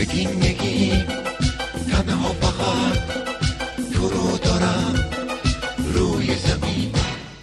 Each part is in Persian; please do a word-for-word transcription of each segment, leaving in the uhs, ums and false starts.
نگین نگین تنها فقط تو رو دارم روی زمین.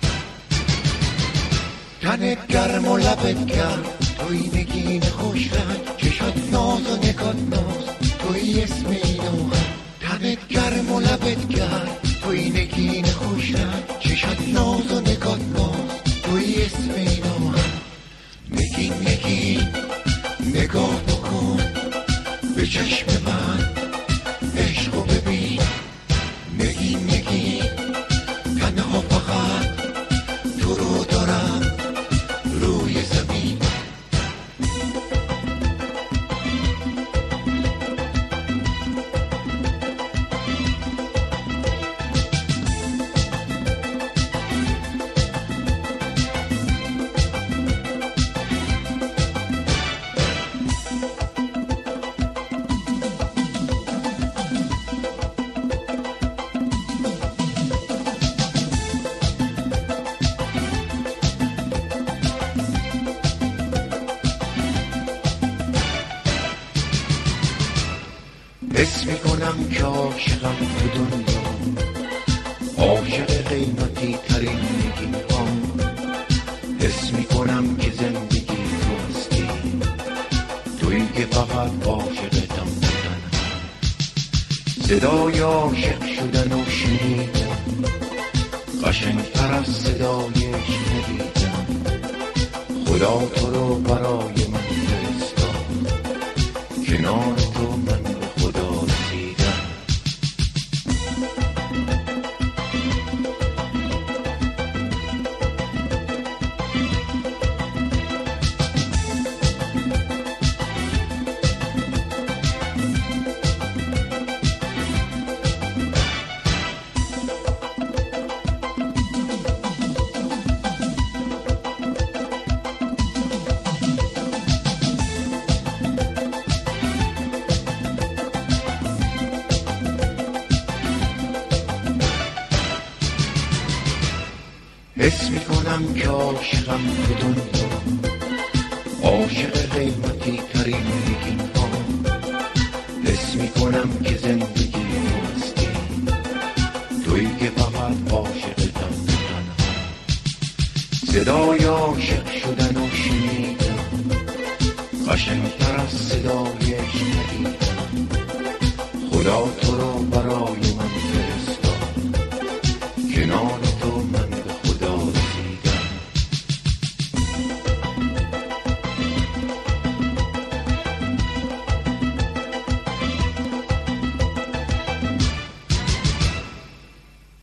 تنت گرم و لبت گرم، توی نگین خوش رنگ، چشات ناز و نگات ناز، توی اسم اینو هم. تنت گرم و لبت گرم، توی نگین خوش رنگ، چشات ناز و نگات ناز، توی اسم اینو هم. نگین نگین نگاه بکن به چشم من، عشقو ببین. نگین نگین تنها فقط تو رو دارم روی زمین. حس میکنم که عاشقم تو دنیا، عاشق قیمتی ترین نگین ها. حس میکنم که زندگی تو هستی، تویی که فقط عاشقتم بودن. صدای عاشق شدن و شنیدم، قشنگتر از صدایش ندیدم. خدا تو رو برای من فرستاد، کنار تو من حس میکنم که عاشقم تو دنیا، عاشق قیمتی ترین نگین ها. حس میکنم که زندگی تو هستی، تویی که فقط عاشقتم تنها. صدای عاشق شدن و شنیدم، قشنگتر از صدایش ندیدم. خدا تو رو برای